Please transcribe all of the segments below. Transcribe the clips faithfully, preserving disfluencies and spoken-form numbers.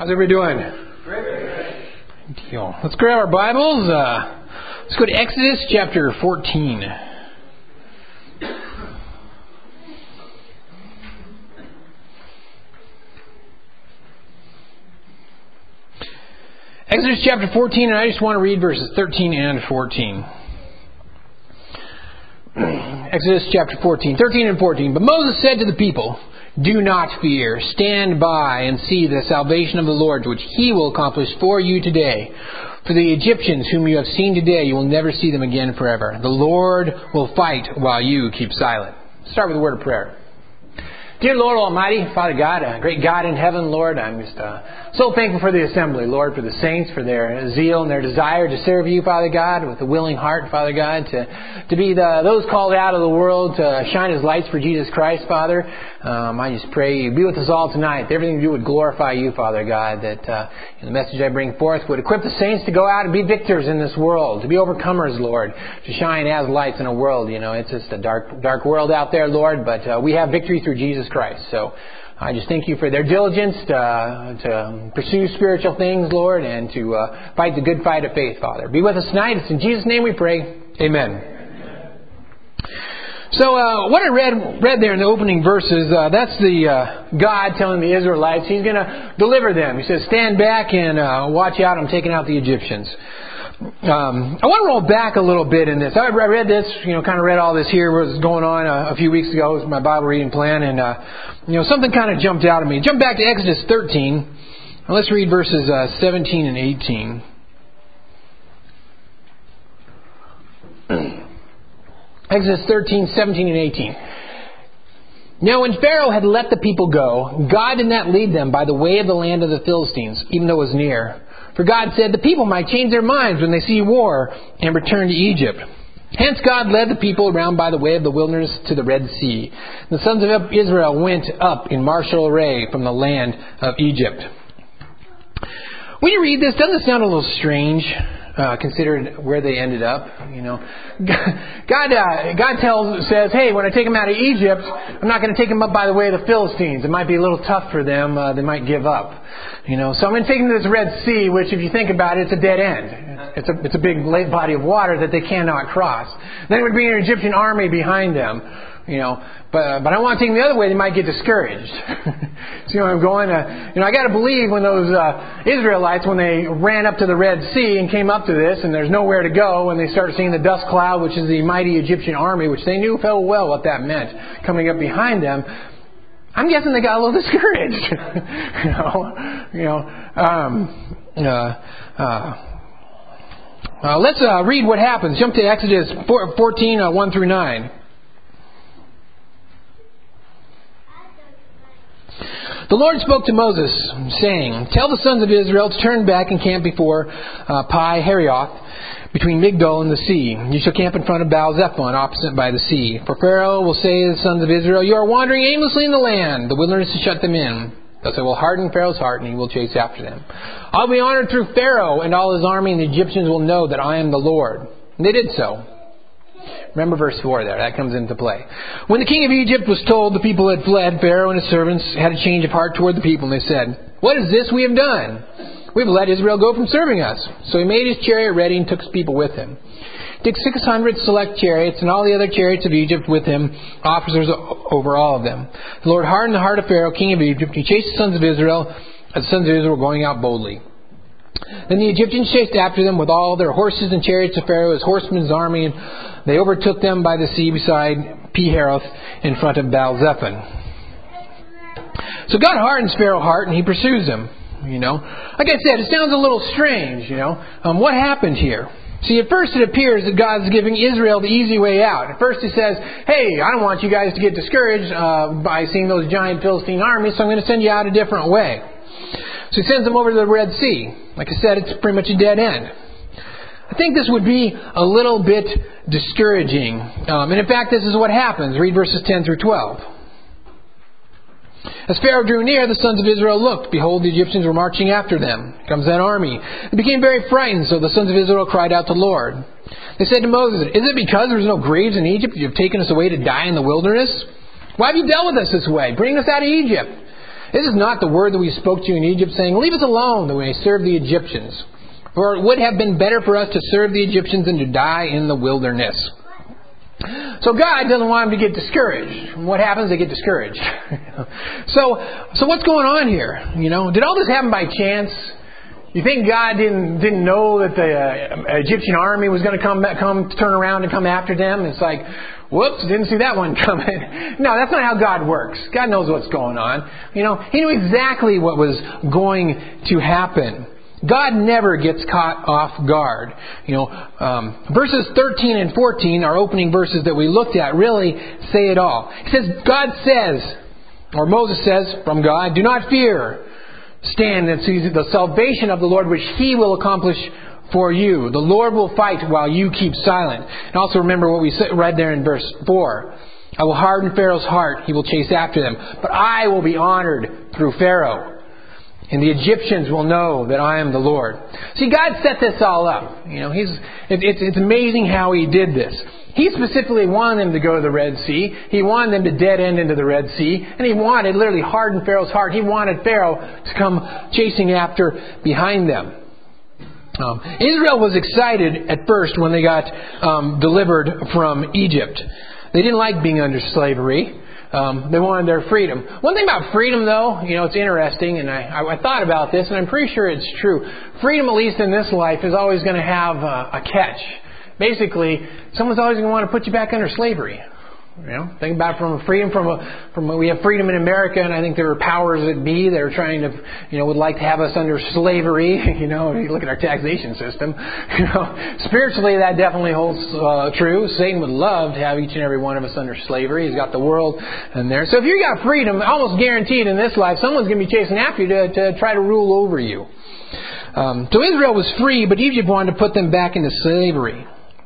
How's everybody doing? Great. Good deal. Let's grab our Bibles. Uh, let's go to Exodus chapter fourteen. Exodus chapter fourteen, and I just want to read verses thirteen and fourteen. Exodus chapter fourteen, thirteen and fourteen. But Moses said to the people, "Do not fear. Stand by and see the salvation of the Lord, which He will accomplish for you today. For the Egyptians whom you have seen today, you will never see them again forever. The Lord will fight while you keep silent." Let's start with a word of prayer. Dear Lord Almighty, Father God, a great God in heaven, Lord, I'm just uh, so thankful for the assembly, Lord, for the saints, for their zeal and their desire to serve you, Father God, with a willing heart, Father God, to to be the, those called out of the world to shine as lights for Jesus Christ, Father. Um, I just pray you be with us all tonight. That everything we do would glorify you, Father God, that uh, the message I bring forth would equip the saints to go out and be victors in this world, to be overcomers, Lord, to shine as lights in a world. You know, it's just a dark, dark world out there, Lord, but uh, we have victory through Jesus Christ. So I just thank you for their diligence to, uh, to pursue spiritual things, Lord, and to uh, fight the good fight of faith, Father. Be with us tonight. It's in Jesus' name we pray. Amen. Amen. So uh, what I read read there in the opening verses, uh, that's the uh, God telling the Israelites He's going to deliver them. He says, "Stand back and uh, watch out. I'm taking out the Egyptians." Um, I want to roll back a little bit in this. I read this, you know, kind of read all this here, what was going on a, a few weeks ago. It was my Bible reading plan, and, uh, you know, something kind of jumped out at me. Jump back to Exodus thirteen, and let's read verses uh, seventeen and eighteen. Exodus thirteen, seventeen and eighteen. Now when Pharaoh had let the people go, God did not lead them by the way of the land of the Philistines, even though it was near. For God said, "The people might change their minds when they see war and return to Egypt." Hence God led the people around by the way of the wilderness to the Red Sea. The sons of Israel went up in martial array from the land of Egypt. When you read this, doesn't it sound a little strange, uh, considering where they ended up? You know, God, uh, God tells says, "Hey, when I take them out of Egypt, I'm not going to take them up by the way of the Philistines. It might be a little tough for them. Uh, they might give up." You know, so I'm going to take them to this Red Sea, which, if you think about it, it's a dead end. It's a it's a big body of water that they cannot cross. Then it would be an Egyptian army behind them. You know, but but I want to take them the other way. They might get discouraged. See where I'm going? Uh, you know, I got to believe when those uh, Israelites, when they ran up to the Red Sea and came up to this, and there's nowhere to go, and they started seeing the dust cloud, which is the mighty Egyptian army, which they knew full well what that meant, coming up behind them. I'm guessing they got a little discouraged. you know, you know. Um, uh, uh, uh, let's uh, read what happens. Jump to Exodus fourteen, uh, one through nine. The Lord spoke to Moses, saying, "Tell the sons of Israel to turn back and camp before uh, Pi-Hahiroth, between Migdol and the sea. You shall camp in front of Baal-zephon, opposite by the sea. For Pharaoh will say to the sons of Israel, 'You are wandering aimlessly in the land. The wilderness has shut them in.' Thus I will harden Pharaoh's heart, and he will chase after them. I'll be honored through Pharaoh and all his army, and the Egyptians will know that I am the Lord." And they did so. Remember verse four there. That comes into play. When the king of Egypt was told the people had fled, Pharaoh and his servants had a change of heart toward the people, and they said, "What is this we have done? We have let Israel go from serving us." So he made his chariot ready and took his people with him. He took six hundred select chariots and all the other chariots of Egypt with him, officers over all of them. The Lord hardened the heart of Pharaoh, king of Egypt. He chased the sons of Israel, as the sons of Israel were going out boldly. Then the Egyptians chased after them with all their horses and chariots of Pharaoh, his horsemen's army, and they overtook them by the sea beside Pi-Hahiroth in front of Baal-zephon. So God hardens Pharaoh's heart and he pursues them. You know, like I said, it sounds a little strange. You know, um, what happened here? See, at first it appears that God's giving Israel the easy way out. At first He says, "Hey, I don't want you guys to get discouraged uh, by seeing those giant Philistine armies, so I'm going to send you out a different way." So He sends them over to the Red Sea. Like I said, it's pretty much a dead end. I think this would be a little bit discouraging. Um, and in fact, this is what happens. Read verses ten through twelve. As Pharaoh drew near, the sons of Israel looked. Behold, the Egyptians were marching after them. Here comes that army. They became very frightened, so the sons of Israel cried out to the Lord. They said to Moses, "Is it because there was no graves in Egypt you have taken us away to die in the wilderness? Why have you dealt with us this way, bringing us out of Egypt? This is not the word that we spoke to you in Egypt, saying, leave us alone that we may serve the Egyptians. For it would have been better for us to serve the Egyptians than to die in the wilderness. So God doesn't want them to get discouraged. And what happens? They get discouraged. so, so what's going on here? You know, did all this happen by chance? You think God didn't didn't know that the uh, Egyptian army was going to come come turn around and come after them? It's like, whoops, didn't see that one coming. No, that's not how God works. God knows what's going on. You know, He knew exactly what was going to happen. God never gets caught off guard. You know, um, verses thirteen and fourteen, our opening verses that we looked at, really say it all. He says, God says, or Moses says from God, do not fear. Stand and see the salvation of the Lord, which He will accomplish for you. The Lord will fight while you keep silent. And also remember what we read there in verse four. I will harden Pharaoh's heart. He will chase after them. But I will be honored through Pharaoh. And the Egyptians will know that I am the Lord. See, God set this all up. You know, He's it, it's, it's amazing how He did this. He specifically wanted them to go to the Red Sea. He wanted them to dead end into the Red Sea. And He wanted, literally hardened Pharaoh's heart. He wanted Pharaoh to come chasing after behind them. Um, Israel was excited at first when they got um, delivered from Egypt. They didn't like being under slavery. Um, they wanted their freedom. One thing about freedom, though, you know, it's interesting, and I, I, I thought about this, and I'm pretty sure it's true. Freedom, at least in this life, is always going to have a, a catch. Basically, someone's always going to want to put you back under slavery. You know, think about from freedom from a, from a, we have freedom in America, and I think there are powers that be that are trying to, you know, would like to have us under slavery. You know, if you look at our taxation system, you know, spiritually that definitely holds uh, true. Satan would love to have each and every one of us under slavery. He's got the world in there. So if you got freedom, almost guaranteed in this life, someone's going to be chasing after you to, to try to rule over you. Um, so Israel was free, but Egypt wanted to put them back into slavery.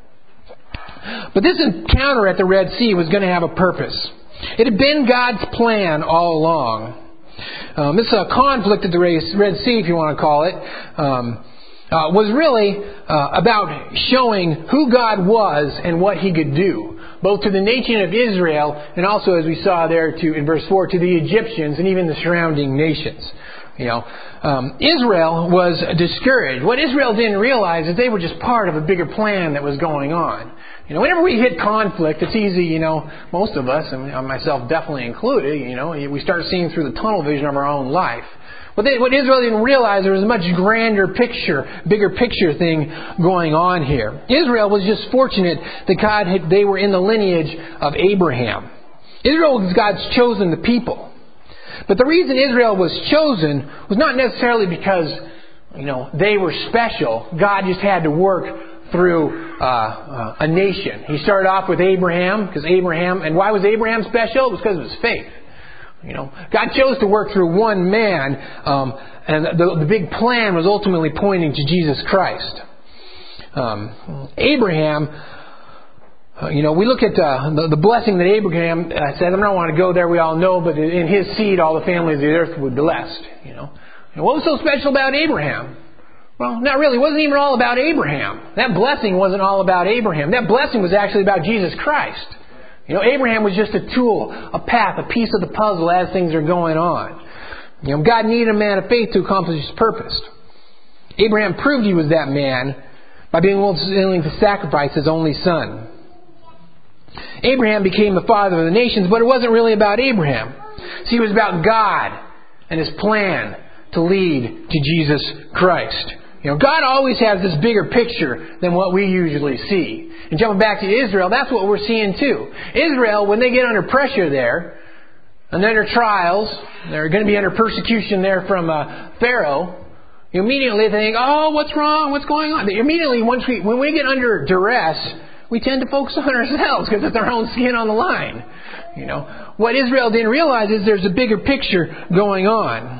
But this encounter at the Red Sea was going to have a purpose. It had been God's plan all along. Um, this uh, conflict at the Red Sea, if you want to call it, um, uh, was really uh, about showing who God was and what He could do, both to the nation of Israel and also, as we saw there to, in verse four, to the Egyptians and even the surrounding nations. You know, um, Israel was discouraged. What Israel didn't realize is they were just part of a bigger plan that was going on. You know, whenever we hit conflict, it's easy, you know, most of us, and myself definitely included, you know, we start seeing through the tunnel vision of our own life. What, they, what Israel didn't realize, there was a much grander picture, bigger picture thing going on here. Israel was just fortunate that God had, they were in the lineage of Abraham. Israel was God's chosen the people. But the reason Israel was chosen was not necessarily because, you know, they were special. God just had to work through uh, uh, a nation. He started off with Abraham, because Abraham, and why was Abraham special? It was because of his faith. You know, God chose to work through one man, um, and the, the big plan was ultimately pointing to Jesus Christ. Um, Abraham, uh, you know, we look at uh, the, the blessing that Abraham uh, said. I don't want to go there, we all know, but in his seed all the families of the earth would be blessed. You know, and what was so special about Abraham? Well, not really. It wasn't even all about Abraham. That blessing wasn't all about Abraham. That blessing was actually about Jesus Christ. You know, Abraham was just a tool, a path, a piece of the puzzle as things are going on. You know, God needed a man of faith to accomplish His purpose. Abraham proved he was that man by being willing to sacrifice his only son. Abraham became the father of the nations, but it wasn't really about Abraham. See, it was about God and His plan to lead to Jesus Christ. You know, God always has this bigger picture than what we usually see. And jumping back to Israel, that's what we're seeing too. Israel, when they get under pressure there, and under trials, they're going to be under persecution there from uh, Pharaoh, you immediately think, oh, what's wrong? What's going on? They immediately, once we, when we get under duress, we tend to focus on ourselves because it's our own skin on the line. You know, what Israel didn't realize is there's a bigger picture going on.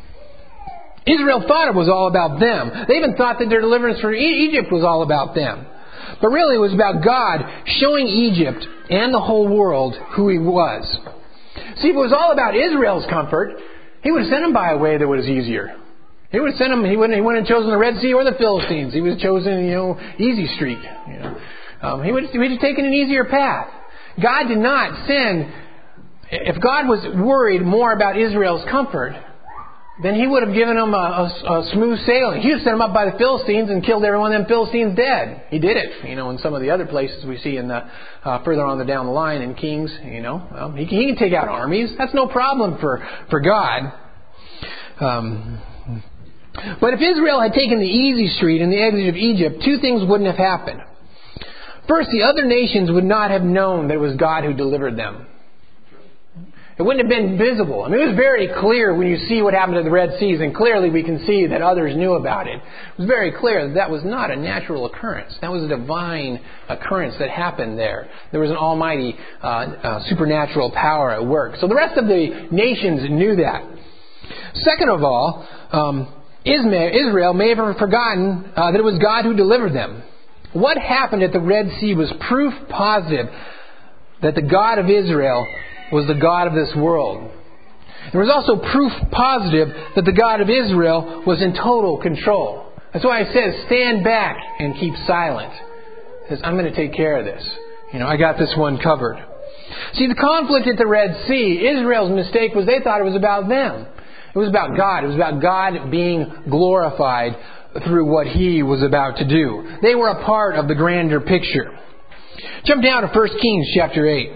Israel thought it was all about them. They even thought that their deliverance from Egypt was all about them. But really it was about God showing Egypt and the whole world who He was. See, if it was all about Israel's comfort, He would have sent them by a way that was easier. He would have sent them, He wouldn't, he wouldn't have chosen the Red Sea or the Philistines. He would have chosen, you know, easy street. You know, um, he would, he would have taken an easier path. God did not send If God was worried more about Israel's comfort, then he would have given them a, a, a smooth sailing. He would have sent them up by the Philistines and killed every one of them Philistines dead. He did it, you know, in some of the other places we see in the uh, further on the down the line in Kings. You know, well, he, he can take out armies. That's no problem for for God. Um, but if Israel had taken the easy street in the exit of Egypt, two things wouldn't have happened. First, the other nations would not have known that it was God who delivered them. It wouldn't have been visible. I mean, it was very clear when you see what happened to the Red Seas, and clearly we can see that others knew about it. It was very clear that that was not a natural occurrence. That was a divine occurrence that happened there. There was an almighty uh, uh, supernatural power at work. So the rest of the nations knew that. Second of all, um, Israel may have forgotten uh, that it was God who delivered them. What happened at the Red Sea was proof positive that the God of Israel was the God of this world. There was also proof positive that the God of Israel was in total control. That's why it says, stand back and keep silent. It says, I'm going to take care of this. You know, I got this one covered. See, the conflict at the Red Sea, Israel's mistake was they thought it was about them. It was about God. It was about God being glorified through what He was about to do. They were a part of the grander picture. Jump down to First Kings chapter eight.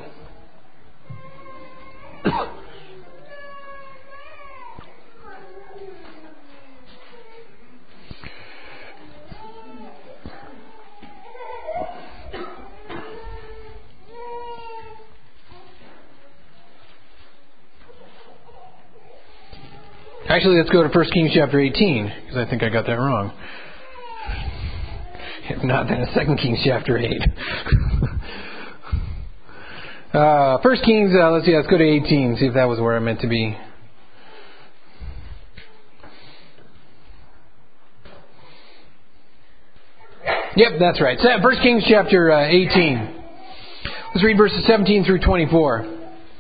Actually, let's go to First Kings chapter eighteen, because I think I got that wrong. If not, then it's Second Kings chapter eight. uh, First Kings, uh, let's see, let's go to eighteen, see if that was where I meant to be. Yep, that's right. First Kings chapter uh, eighteen. Let's read verses seventeen through twenty-four.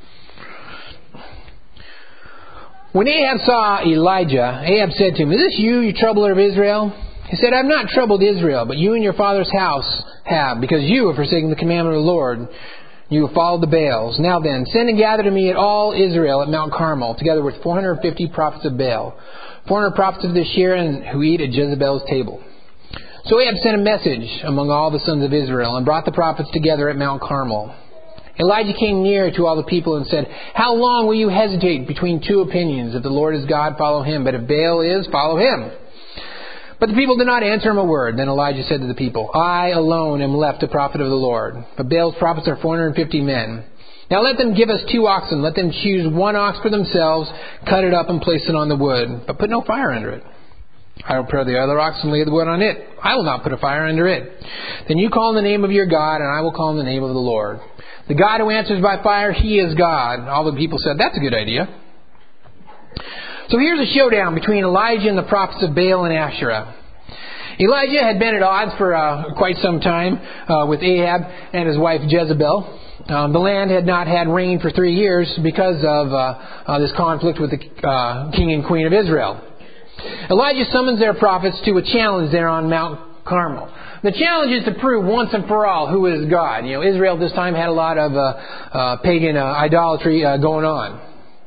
When Ahab saw Elijah, Ahab said to him, "Is this you, you troubler of Israel?" He said, "I have not troubled Israel, but you and your father's house have, because you have forsaken the commandment of the Lord. You have followed the Baals. Now then, send and gather to me at all Israel at Mount Carmel, together with four hundred fifty prophets of Baal, four hundred prophets of the Asherah who eat at Jezebel's table." So Ahab sent a message among all the sons of Israel and brought the prophets together at Mount Carmel. Elijah came near to all the people and said, "How long will you hesitate between two opinions? If the Lord is God, follow Him, but if Baal is, follow him." But the people did not answer him a word. Then Elijah said to the people, "I alone am left a prophet of the Lord, but Baal's prophets are four hundred fifty men. Now let them give us two oxen. Let them choose one ox for themselves, cut it up and place it on the wood, but put no fire under it. I will prepare the other ox and lay the wood on it. I will not put a fire under it. Then you call in the name of your God, and I will call in the name of the Lord. The God who answers by fire, He is God." All the people said, "That's a good idea." So here's a showdown between Elijah and the prophets of Baal and Asherah. Elijah had been at odds for uh, quite some time uh, with Ahab and his wife Jezebel. Um, the land had not had rain for three years because of uh, uh, this conflict with the uh, king and queen of Israel. Elijah summons their prophets to a challenge there on Mount Carmel. The challenge is to prove once and for all who is God. You know, Israel at this time had a lot of uh, uh, pagan uh, idolatry uh, going on.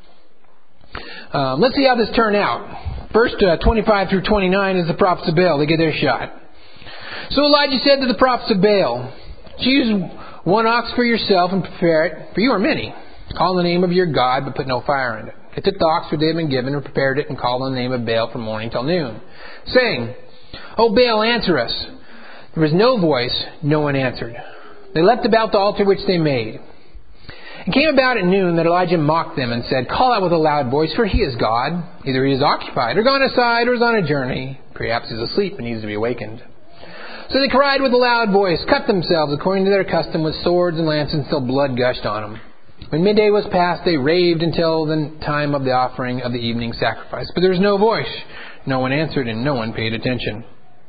Um, let's see how this turned out. First, uh, twenty-five through twenty-nine is the prophets of Baal. They get their shot. So Elijah said to the prophets of Baal, "Choose one ox for yourself and prepare it, for you are many. Call the name of your God, but put no fire in it." They took the ox which they had been given and prepared it and called on the name of Baal from morning till noon, saying, "O Baal, answer us." There was no voice, no one answered. They leapt about the altar which they made. It came about at noon that Elijah mocked them and said, "Call out with a loud voice, for he is God. Either he is occupied, or gone aside, or is on a journey. Perhaps he is asleep and needs to be awakened." So they cried with a loud voice, cut themselves according to their custom with swords and lances until blood gushed on them. When midday was past, they raved until the time of the offering of the evening sacrifice. But there was no voice. No one answered, and no one paid attention.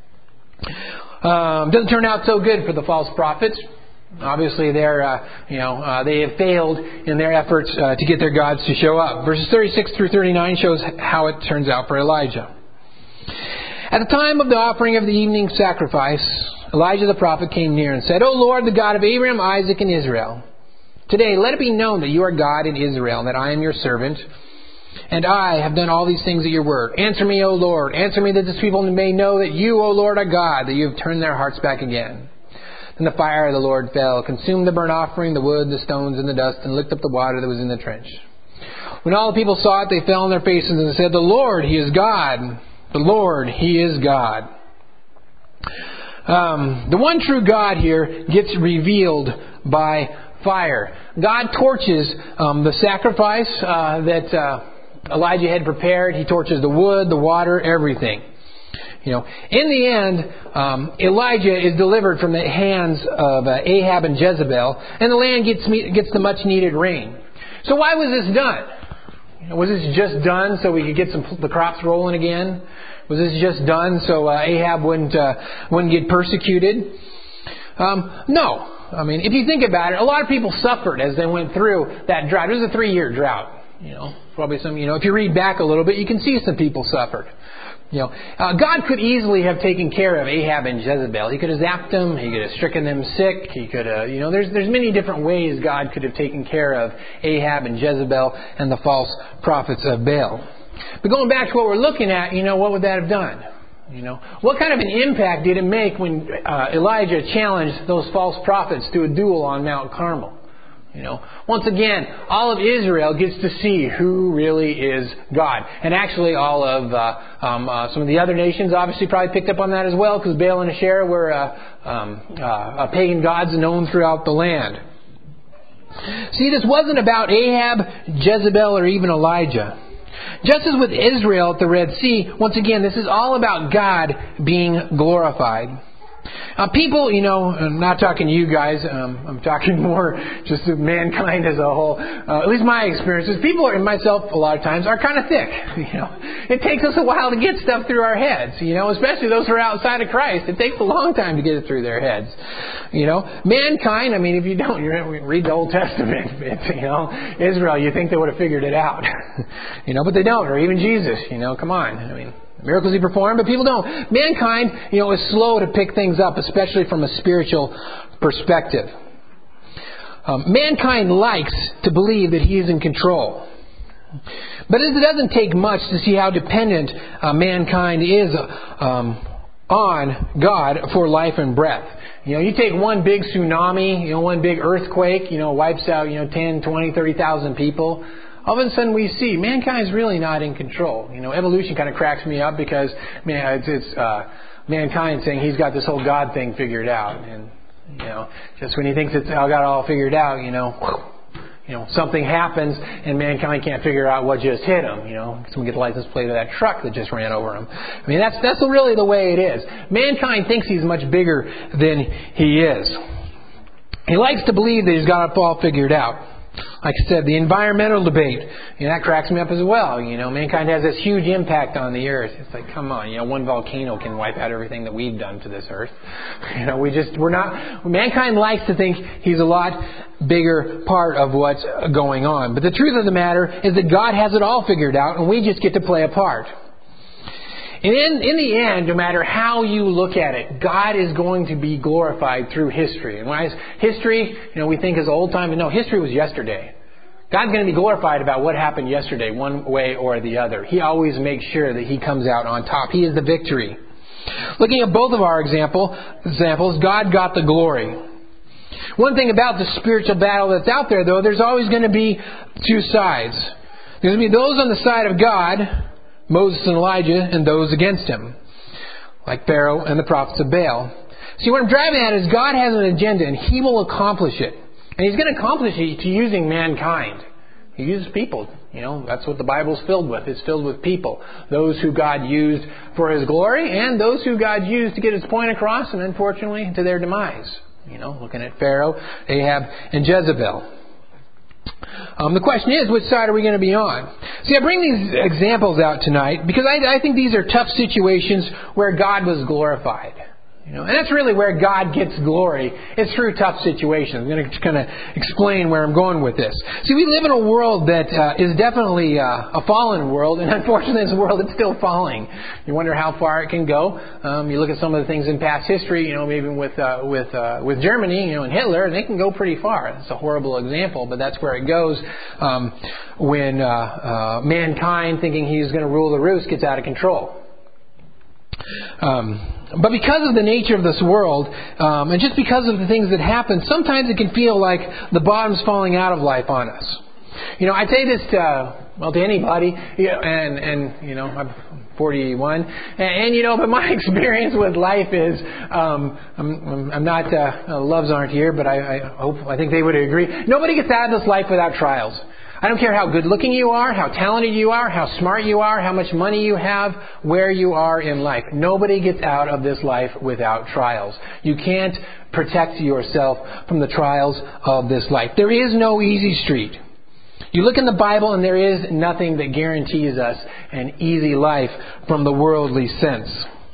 Um, doesn't turn out so good for the false prophets. Obviously, they're, uh, you know, uh, they have failed in their efforts uh, to get their gods to show up. Verses thirty-six through thirty-nine shows how it turns out for Elijah. At the time of the offering of the evening sacrifice, Elijah the prophet came near and said, "O Lord, the God of Abraham, Isaac, and Israel, Today, let it be known that you are God in Israel, and that I am your servant, and I have done all these things at your word. Answer me, O Lord. Answer me, that this people may know that you, O Lord, are God, that you have turned their hearts back again. Then the fire of the Lord fell, consumed the burnt offering, the wood, the stones, and the dust, and licked up the water that was in the trench. When all the people saw it, they fell on their faces and said, The Lord, He is God. The Lord, He is God. Um, the one true God here gets revealed by fire. God torches um, the sacrifice uh, that uh, Elijah had prepared. He torches the wood, the water, everything. You know, in the end, um, Elijah is delivered from the hands of uh, Ahab and Jezebel, and the land gets gets the much needed rain. So why was this done? You know, was this just done so we could get some the crops rolling again? Was this just done so uh, Ahab wouldn't uh, wouldn't get persecuted? Um, no. I mean, if you think about it, a lot of people suffered as they went through that drought. It was a three-year drought. You know, probably some. You know, if you read back a little bit, you can see some people suffered. You know, uh, God could easily have taken care of Ahab and Jezebel. He could have zapped them. He could have stricken them sick. He could have, you know, there's there's many different ways God could have taken care of Ahab and Jezebel and the false prophets of Baal. But going back to what we're looking at, you know, what would that have done? You know, what kind of an impact did it make when uh, Elijah challenged those false prophets to a duel on Mount Carmel? You know, once again, all of Israel gets to see who really is God. And actually all of uh, um, uh, some of the other nations obviously probably picked up on that as well, because Baal and Asherah were uh, um, uh, pagan gods known throughout the land. See, this wasn't about Ahab, Jezebel, or even Elijah. Just as with Israel at the Red Sea, once again, this is all about God being glorified. Uh, people, you know, I'm not talking to you guys, um, I'm talking more just to mankind as a whole. Uh, at least my experiences, people and myself a lot of times are kind of thick. You know, it takes us a while to get stuff through our heads. You know, especially those who are outside of Christ. It takes a long time to get it through their heads. You know, mankind. I mean, if you don't, you read the Old Testament. It's, you know, Israel. You think they would have figured it out. You know, but they don't. Or even Jesus. You know, come on. I mean. Miracles he performed, but people don't. Mankind, you know, is slow to pick things up, especially from a spiritual perspective. Um, mankind likes to believe that he is in control. But it doesn't take much to see how dependent uh, mankind is um, on God for life and breath. You know, you take one big tsunami, you know, one big earthquake, you know, wipes out, you know, ten, twenty, thirty thousand people. All of a sudden we see mankind is really not in control. You know, evolution kind of cracks me up because man, it's, it's uh, mankind saying he's got this whole God thing figured out, and you know, just when he thinks it's all got it all figured out, you know, you know, something happens and mankind can't figure out what just hit him. You know, someone get the license plate of that truck that just ran over him. I mean, that's that's really the way it is. Mankind thinks he's much bigger than he is. He likes to believe that he's got it all figured out. Like I said, the environmental debate, you know, that cracks me up as well. You know, mankind has this huge impact on the earth. It's like, come on, you know, one volcano can wipe out everything that we've done to this earth. You know, we just, we're not, mankind likes to think he's a lot bigger part of what's going on. But the truth of the matter is that God has it all figured out, and we just get to play a part. And in, in the end, no matter how you look at it, God is going to be glorified through history. And when I say history, you know, we think as old time, but no, history was yesterday. God's going to be glorified about what happened yesterday, one way or the other. He always makes sure that He comes out on top. He is the victory. Looking at both of our example, examples, God got the glory. One thing about the spiritual battle that's out there, though, there's always going to be two sides. There's going to be those on the side of God, Moses and Elijah, and those against him, like Pharaoh and the prophets of Baal. See, what I'm driving at is God has an agenda, and He will accomplish it. And He's going to accomplish it using mankind. He uses people. You know, that's what the Bible's filled with. It's filled with people. Those who God used for His glory, and those who God used to get His point across, and unfortunately, to their demise. You know, looking at Pharaoh, Ahab, and Jezebel. Um, the question is, which side are we going to be on? See, I bring these examples out tonight because I, I think these are tough situations where God was glorified. You know, and that's really where God gets glory. It's through tough situations. I'm going to kind of explain where I'm going with this. See, we live in a world that uh, is definitely uh, a fallen world, and unfortunately, this world is still falling. You wonder how far it can go. Um, you look at some of the things in past history. You know, maybe with uh, with uh, with Germany, you know, and Hitler, they can go pretty far. It's a horrible example, but that's where it goes um, when uh, uh, mankind, thinking he's going to rule the roost, gets out of control. Um, but because of the nature of this world, um, and just because of the things that happen, sometimes it can feel like the bottom's falling out of life on us. You know, I say this to, well, to anybody, you know, and, and, you know, I'm forty-one, and, and, you know, but my experience with life is, um, I'm, I'm not, uh, loves aren't here, but I, I hope, I think they would agree. Nobody gets out of this life without trials. I don't care how good looking you are, how talented you are, how smart you are, how much money you have, where you are in life. Nobody gets out of this life without trials. You can't protect yourself from the trials of this life. There is no easy street. You look in the Bible and there is nothing that guarantees us an easy life from the worldly sense.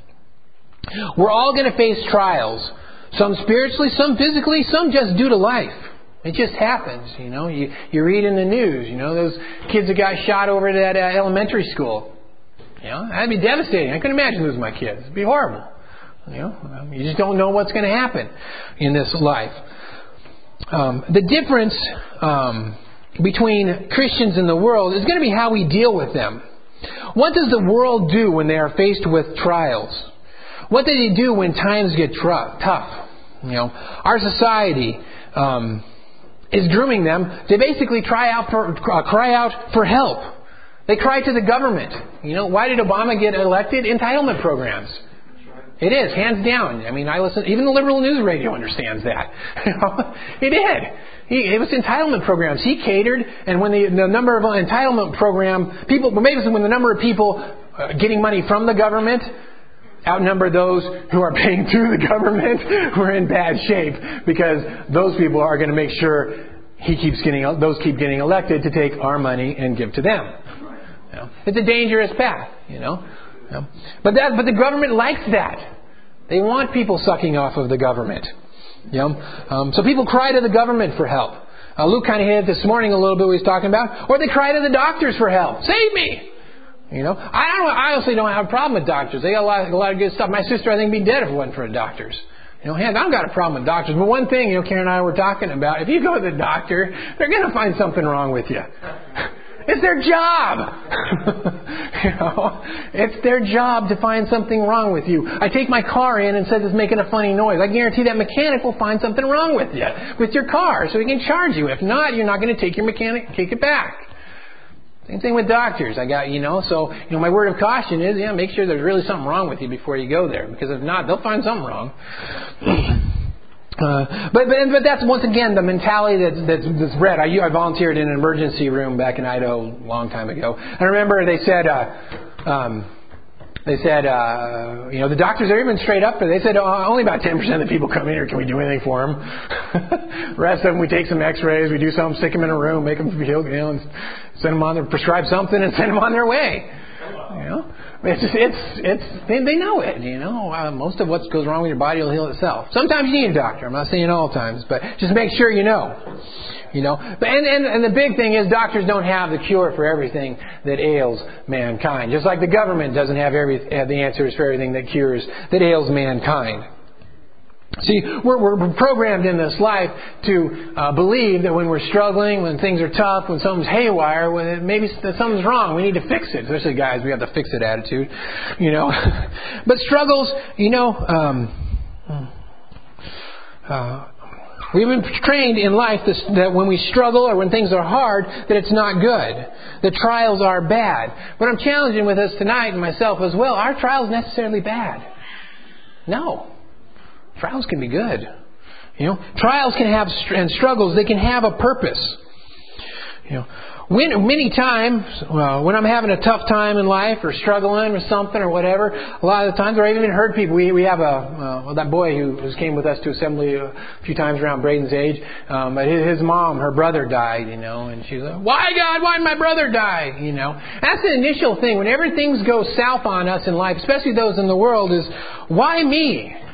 We're all going to face trials. Some spiritually, some physically, some just due to life. It just happens, you know. You you read in the news, you know, those kids that got shot over at that uh, elementary school. You know, that'd be devastating. I couldn't imagine losing my kids. It'd be horrible. You know, you just don't know what's going to happen in this life. Um, the difference um, between Christians and the world is going to be how we deal with them. What does the world do when they are faced with trials? What do they do when times get tr- tough? You know, our society um, is grooming them to basically try out for uh, cry out for help. They cry to the government. You know, why did Obama get elected? Entitlement programs. It is, hands down. I mean, I listen. Even the liberal news radio understands that. It did. He, it was entitlement programs. He catered, and when the, the number of entitlement program people, maybe when the number of people uh, getting money from the government outnumber those who are paying through the government, we're in bad shape, because those people are going to make sure he keeps getting those keep getting elected to take our money and give to them. You know, it's a dangerous path, you know. You know. But that, but the government likes that. They want people sucking off of the government. You know, um, so people cry to the government for help. Uh, Luke kind of hit it this morning a little bit. What he's talking about, or they cry to the doctors for help. Save me. You know, I don't. I honestly don't have a problem with doctors. They got a lot, a lot of good stuff. My sister, I think, would be dead if it wasn't for the doctors. You know, hey, I don't got a problem with doctors. But one thing, you know, Karen and I were talking about: if you go to the doctor, they're going to find something wrong with you. It's their job. You know, it's their job to find something wrong with you. I take my car in and says it's making a funny noise. I guarantee that mechanic will find something wrong with you, with your car, so he can charge you. If not, you're not going to take your mechanic, take it back. Same thing with doctors. I got, you know, so, you know, my word of caution is, yeah, make sure there's really something wrong with you before you go there. Because if not, they'll find something wrong. Uh, but, but but that's, once again, the mentality that's, that's, that's bred. I, I volunteered in an emergency room back in Idaho a long time ago. I remember they said, uh, um, they said, uh, you know, the doctors are even straight up. They said, oh, only about ten percent of the people come in here. Can we do anything for them? The rest of them, we take some x-rays, we do something, stick them in a room, make them feel, you know, and send them on their, prescribe something and send them on their way. You know, it's just, it's it's they, they know it. You know, uh, most of what goes wrong with your body will heal itself. Sometimes you need a doctor. I'm not saying all times, but just make sure you know. You know, but and, and and the big thing is doctors don't have the cure for everything that ails mankind. Just like the government doesn't have every have the answers for everything that cures that ails mankind. See, we're, we're programmed in this life to uh, believe that when we're struggling, when things are tough, when something's haywire, when maybe something's wrong, we need to fix it. Especially guys, we have the fix it attitude, you know. But struggles, you know, um, uh, we've been trained in life this, that when we struggle or when things are hard, that it's not good. The trials are bad. But I'm challenging with us tonight, and myself as well, are trials necessarily bad? No. Trials can be good. You know, trials can have, and struggles, they can have a purpose. You know, when, many times, well, when I'm having a tough time in life or struggling with something or whatever, a lot of the times, or I've even heard people, we, we have a, uh, well, that boy who was, came with us to assembly a few times around Braden's age, um, but his, his mom, her brother died, you know, and she's like, why God, why did my brother die? You know, that's the initial thing. Whenever things go south on us in life, especially those in the world, is why me?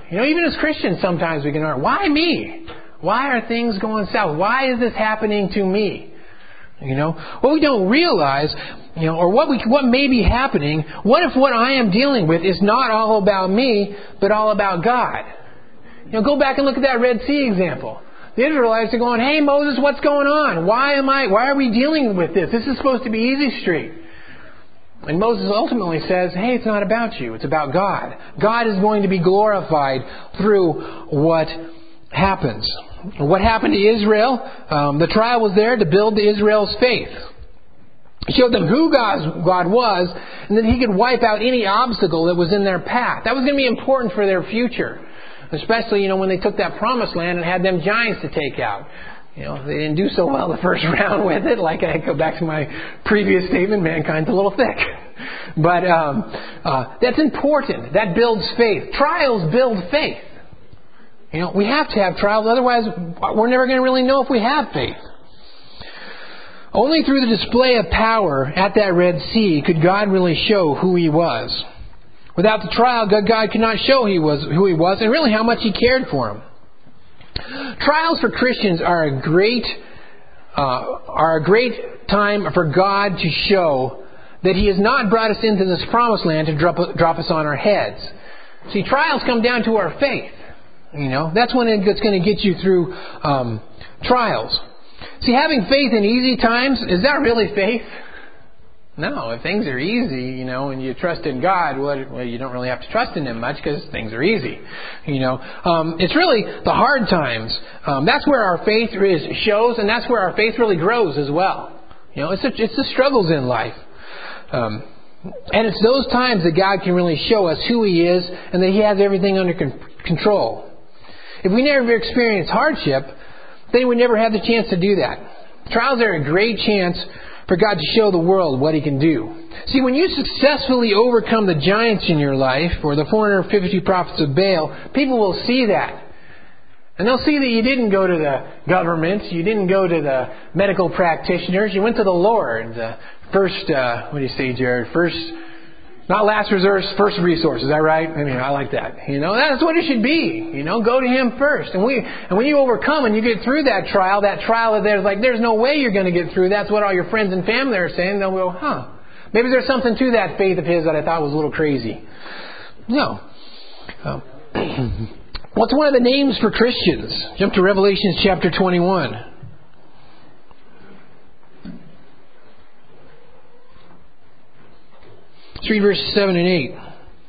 You know, even as Christians, sometimes we can argue, why me? Why are things going south? Why is this happening to me? You know, what we don't realize, you know, or what we what may be happening. What if what I am dealing with is not all about me, but all about God? You know, go back and look at that Red Sea example. The Israelites are going, "Hey Moses, what's going on? Why am I? Why are we dealing with this? This is supposed to be easy street." And Moses ultimately says, "Hey, it's not about you. It's about God. God is going to be glorified through what happens." What happened to Israel? Um, the trial was there to build Israel's faith. It showed them who God, God was, and that He could wipe out any obstacle that was in their path. That was going to be important for their future. Especially, you know, when they took that promised land and had them giants to take out. You know, they didn't do so well the first round with it. Like I go back to my previous statement, mankind's a little thick. But um, uh, that's important. That builds faith. Trials build faith. You know, we have to have trials, otherwise we're never going to really know if we have faith. Only through the display of power at that Red Sea could God really show who He was. Without the trial, God could not show he was who He was and really how much He cared for him. Trials for Christians are a great uh, are a great time for God to show that He has not brought us into this promised land to drop, drop us on our heads. See, trials come down to our faith. You know, that's when it's going to get you through um, trials. See, having faith in easy times, is that really faith? No, if things are easy, you know, and you trust in God, well, you don't really have to trust in Him much because things are easy. You know, um, it's really the hard times. Um, that's where our faith is, shows, and that's where our faith really grows as well. You know, it's a, it's the struggles in life. Um, and it's those times that God can really show us who He is and that He has everything under con- control. If we never experience hardship, then we never have the chance to do that. Trials are a great chance for God to show the world what He can do. See, when you successfully overcome the giants in your life, or the four hundred fifty prophets of Baal, people will see that. And they'll see that you didn't go to the government, you didn't go to the medical practitioners, you went to the Lord. The first, uh, what do you say, Jared? First, not last resort, first resource. Is that right? I mean, I like that. You know, that's what it should be. You know, go to Him first. And we, and when you overcome and you get through that trial, that trial that there's like, there's no way you're going to get through. That's what all your friends and family are saying. They'll go, huh, maybe there's something to that faith of his that I thought was a little crazy. No. Um, what's one of the names for Christians? Jump to Revelation chapter twenty-one. Let's read verses seven and eight.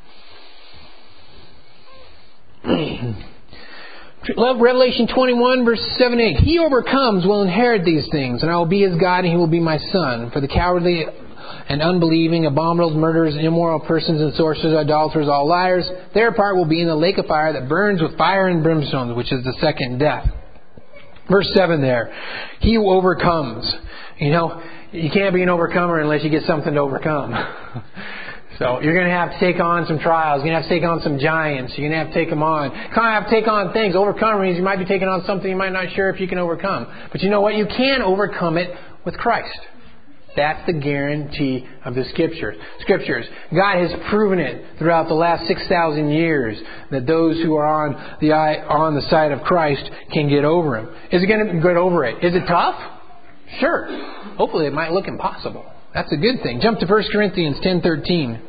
Revelation twenty-one, verses seven and eight. He overcomes will inherit these things, and I will be his God, and he will be my son. For the cowardly and unbelieving, abominables, murderers, immoral persons, and sorcerers, idolaters, all liars, their part will be in the lake of fire that burns with fire and brimstone, which is the second death. Verse seven there. He who overcomes. You know, you can't be an overcomer unless you get something to overcome. So you're going to have to take on some trials. You're going to have to take on some giants. You're going to have to take them on. You kind of have to take on things. Overcome means you might be taking on something you might not sure if you can overcome. But you know what? You can overcome it with Christ. That's the guarantee of the Scriptures. Scriptures. God has proven it throughout the last six thousand years that those who are on the on the side of Christ can get over Him. Is it going to get over it? Is it tough? Sure. Hopefully it might look impossible. That's a good thing. Jump to First Corinthians ten thirteen.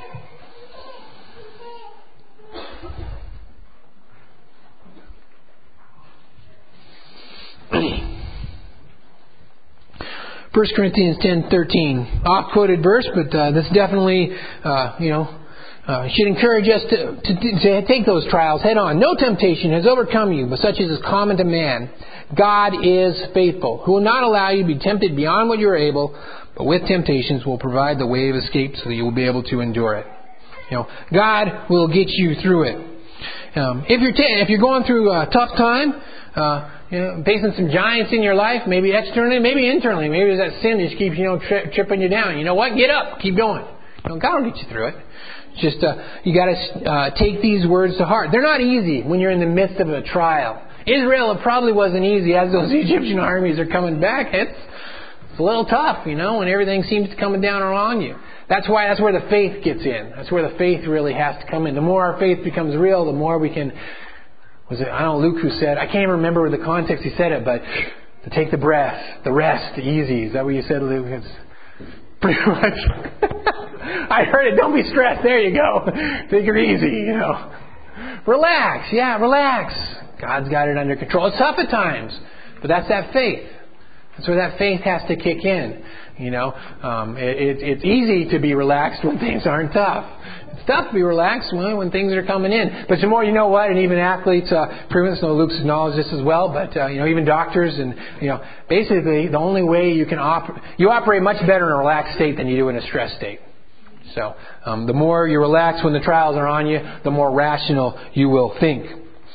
First Corinthians ten thirteen. Oft-quoted verse, but uh, this definitely, uh, you know, uh, should encourage us to, to, to take those trials head on. No temptation has overcome you, but such as is common to man. God is faithful, who will not allow you to be tempted beyond what you are able, but with temptations will provide the way of escape so that you will be able to endure it. You know, God will get you through it. Um, if you're t- if you're going through a tough time, uh, you know, facing some giants in your life, maybe externally, maybe internally, maybe there's that sin that just keeps you know tri- tripping you down. You know what? Get up, keep going. You know, God will get you through it. It's just uh, you got to uh, take these words to heart. They're not easy when you're in the midst of a trial. Israel, it probably wasn't easy as those Egyptian armies are coming back. It's It's a little tough, you know, when everything seems to be coming down on you. That's why, that's where the faith gets in. That's where the faith really has to come in. The more our faith becomes real, the more we can, was it, I don't know, Luke who said, I can't even remember the context he said it, but to take the breath, the rest, the easy. Is that what you said, Luke? It's pretty much. I heard it. Don't be stressed. There you go. Take it easy, you know. Relax. Yeah, relax. God's got it under control. It's tough at times, but that's that faith. That's where that faith has to kick in. You know, um, it, it, it's easy to be relaxed when things aren't tough. It's tough to be relaxed when, when things are coming in. But the more, you know what, and even athletes, uh, pretty much know Luke's acknowledged this as well, but, uh, you know, even doctors and, you know, basically the only way you can operate, you operate much better in a relaxed state than you do in a stress state. So, um, the more you relax when the trials are on you, the more rational you will think.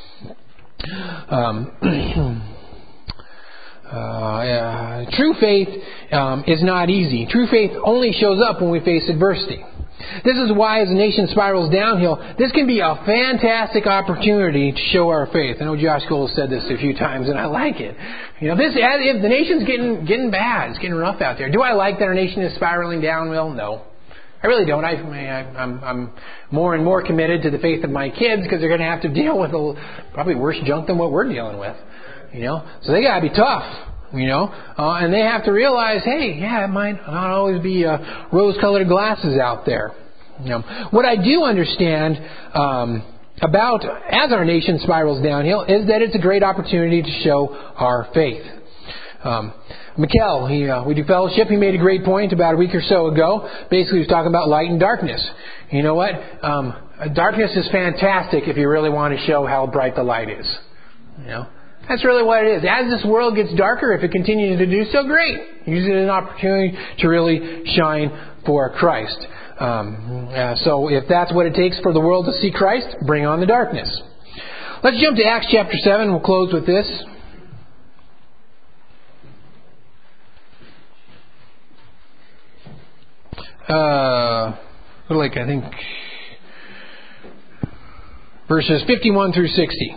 Um, Uh, yeah. True faith um, is not easy. True faith only shows up when we face adversity. This is why, as the nation spirals downhill, this can be a fantastic opportunity to show our faith. I know Josh Cole has said this a few times, and I like it. You know, this if the nation's getting getting bad, it's getting rough out there. Do I like that our nation is spiraling downhill? No. I really don't. I, I, I'm, I'm more and more committed to the faith of my kids because they're going to have to deal with a, probably worse junk than what we're dealing with. You know, so they got to be tough. You know, uh, and they have to realize, hey, yeah, it might not always be uh, rose-colored glasses out there. You know, what I do understand um, about as our nation spirals downhill is that it's a great opportunity to show our faith. Um, Mikkel, he, uh, we do fellowship. He made a great point about a week or so ago. Basically, he was talking about light and darkness. You know what? Um, darkness is fantastic if you really want to show how bright the light is. You know, that's really what it is. As this world gets darker, if it continues to do so, great. Use it as an opportunity to really shine for Christ. Um, uh, so, if that's what it takes for the world to see Christ, bring on the darkness. Let's jump to Acts chapter seven. We'll close with this. Uh, like I think verses fifty-one through sixty.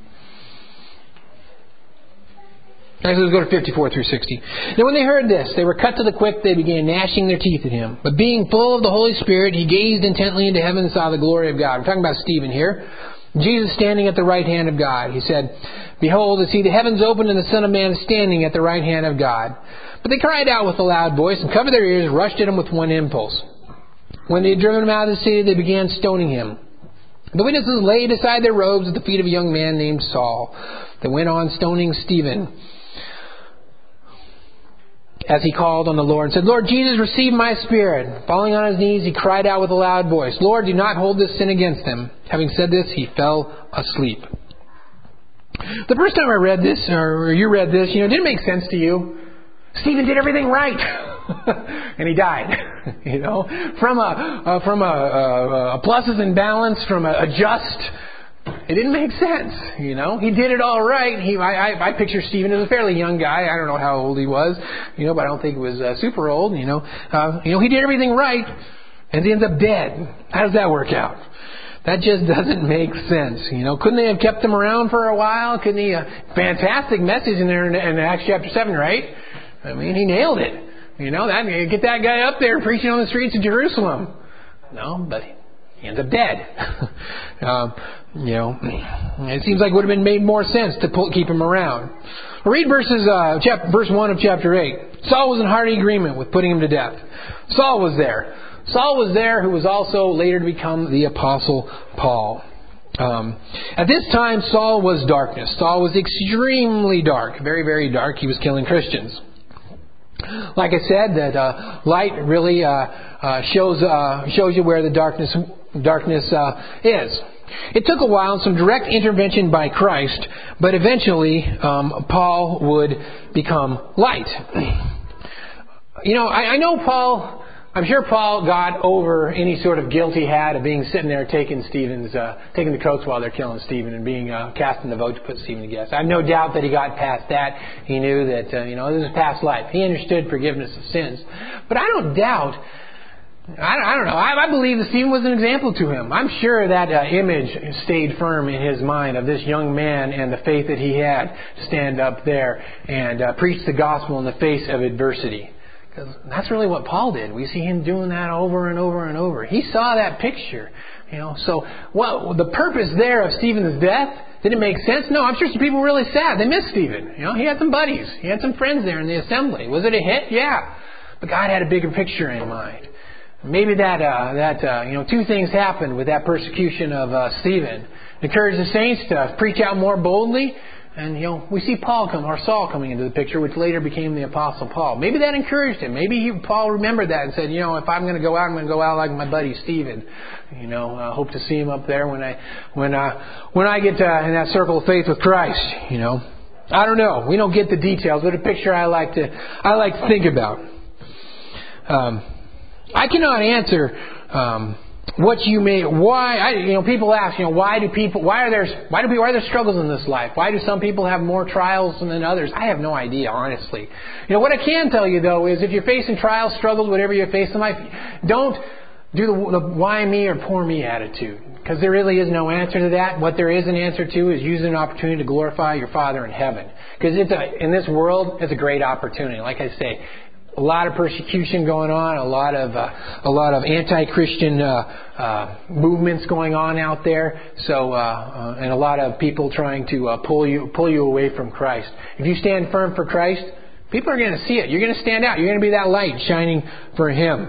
Actually, let's go to fifty-four through sixty. Now when they heard this, they were cut to the quick. They began gnashing their teeth at him. But being full of the Holy Spirit, he gazed intently into heaven and saw the glory of God. We're talking about Stephen here. Jesus standing at the right hand of God. He said, "Behold, I see the heavens opened and the Son of Man standing at the right hand of God." But they cried out with a loud voice and covered their ears, rushed at him with one impulse. When they had driven him out of the city, they began stoning him. The witnesses laid aside their robes at the feet of a young man named Saul. They went on stoning Stephen, as he called on the Lord and said, "Lord Jesus, receive my spirit." Falling on his knees, he cried out with a loud voice, "Lord, do not hold this sin against them." Having said this, he fell asleep. The first time I read this, or you read this, you know, it didn't make sense to you. Stephen did everything right, and he died. You know, from a uh, from a, a, a pluses and balance, from a, a just. It didn't make sense, you know. He did it all right. He, I, I, I picture Stephen as a fairly young guy. I don't know how old he was, you know, but I don't think he was uh, super old, you know. Uh, you know, he did everything right, and he ends up dead. How does that work out? That just doesn't make sense, you know. Couldn't they have kept him around for a while? Couldn't he? Uh, fantastic message in there in, in Acts chapter seven, right? I mean, he nailed it. You know, that get that guy up there preaching on the streets of Jerusalem. No, but he ends up dead. um, you know, it seems like it would have been made more sense to pull, keep him around. Read verses, uh, chap, verse one of chapter eight. Saul was in hearty agreement with putting him to death. Saul was there. Saul was there, who was also later to become the Apostle Paul. Um, at this time, Saul was darkness. Saul was extremely dark, very, very dark. He was killing Christians. Like I said, that uh, light really uh, uh, shows uh, shows you where the darkness darkness uh, is. It took a while and some direct intervention by Christ, but eventually um, Paul would become light. You know, I, I know Paul. I'm sure Paul got over any sort of guilt he had of being sitting there taking Stephen's, uh, taking the coats while they're killing Stephen and being uh, casting the vote to put Stephen to death. I have no doubt that he got past that. He knew that uh, you know this is past life. He understood forgiveness of sins, but I don't doubt. I, I don't know. I, I believe that Stephen was an example to him. I'm sure that uh, image stayed firm in his mind of this young man and the faith that he had to stand up there and uh, preach the gospel in the face of adversity. Because that's really what Paul did. We see him doing that over and over and over. He saw that picture. You know, so what the purpose there of Stephen's death, did it make sense? No, I'm sure some people were really sad. They missed Stephen. You know, he had some buddies. He had some friends there in the assembly. Was it a hit? Yeah. But God had a bigger picture in mind. Maybe that, uh, that uh, you know, two things happened with that persecution of uh, Stephen. Encouraged the saints to preach out more boldly. And, you know, we see Paul come, or Saul coming into the picture, which later became the Apostle Paul. Maybe that encouraged him. Maybe he, Paul remembered that and said, you know, if I'm going to go out, I'm going to go out like my buddy Stephen. You know, I hope to see him up there when I, when, uh, when I get uh, in that circle of faith with Christ. You know, I don't know. We don't get the details, but a picture I like to, I like to think about. Um, I cannot answer. Um, What you may, why, I, you know, people ask, you know, why do people, why are there, why do people, why are there struggles in this life? Why do some people have more trials than others? I have no idea, honestly. You know, what I can tell you though is if you're facing trials, struggles, whatever you're facing in life, don't do the, the why me or poor me attitude. Because there really is no answer to that. What there is an answer to is using an opportunity to glorify your Father in heaven. Because it's a, in this world, it's a great opportunity. Like I say, a lot of persecution going on, a lot of uh, a lot of anti-Christian uh, uh, movements going on out there. So, uh, uh, and a lot of people trying to uh, pull you pull you away from Christ. If you stand firm for Christ, people are going to see it. You're going to stand out. You're going to be that light shining for Him.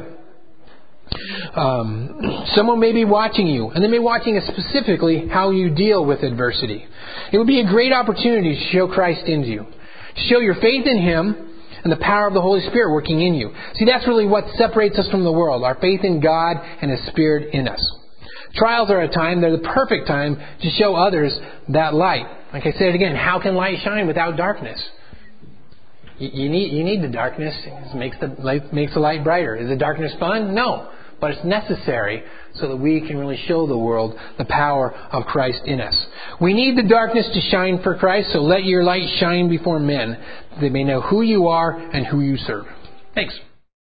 Um, someone may be watching you, and they may be watching specifically how you deal with adversity. It would be a great opportunity to show Christ in you, to show your faith in Him. And the power of the Holy Spirit working in you. See, that's really what separates us from the world. Our faith in God and His Spirit in us. Trials are a time, they're the perfect time to show others that light. Like I said again, how can light shine without darkness? You, you need you need the darkness. It makes the light makes the light brighter. Is the darkness fun? No. But it's necessary so that we can really show the world the power of Christ in us. We need the darkness to shine for Christ, so let your light shine before men, that they may know who you are and who you serve. Thanks.